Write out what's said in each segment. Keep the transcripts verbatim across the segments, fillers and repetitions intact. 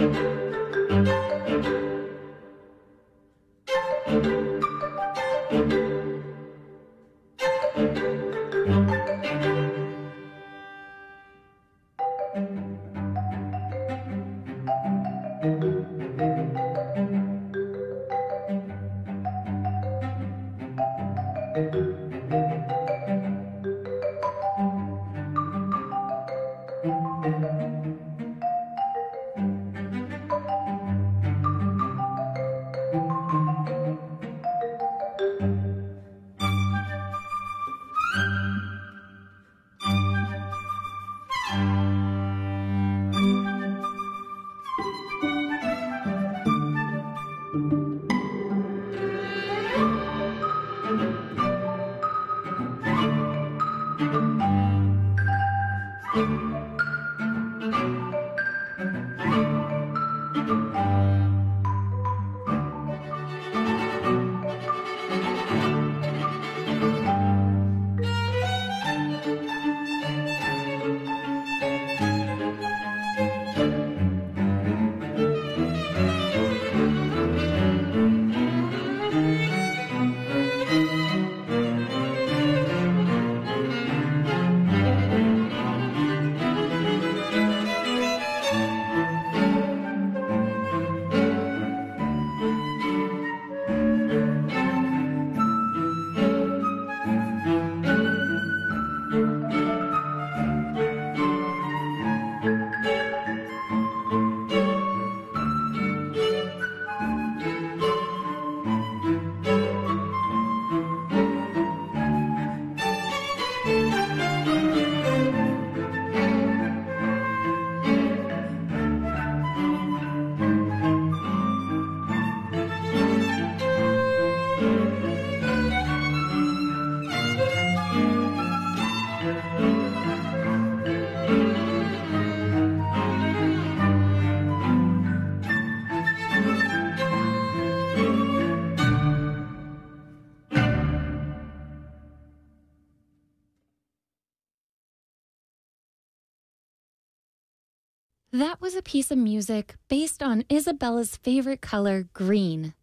That was a piece of music based on Isabella's favorite color, green.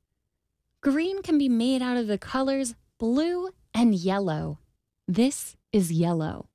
Green can be made out of the colors blue and yellow. This is yellow.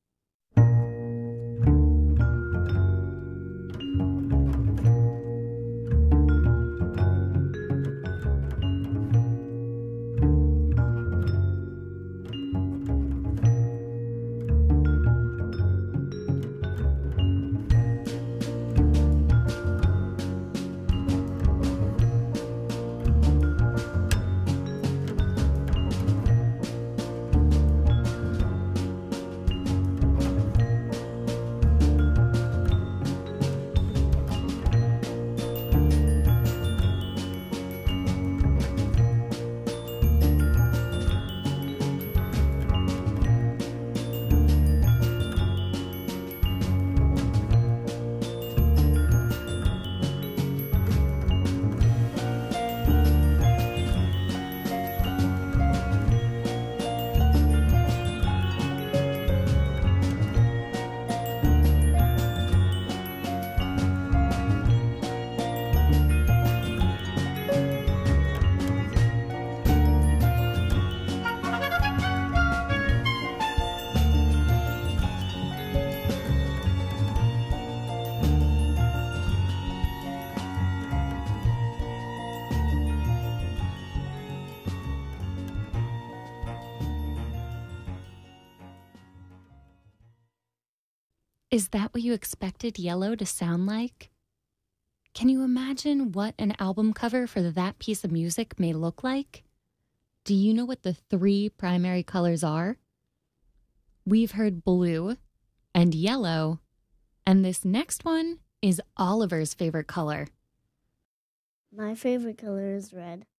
Is that what you expected yellow to sound like? Can you imagine what an album cover for that piece of music may look like? Do you know what the three primary colors are? We've heard blue and yellow, and this next one is Oliver's favorite color. My favorite color is red.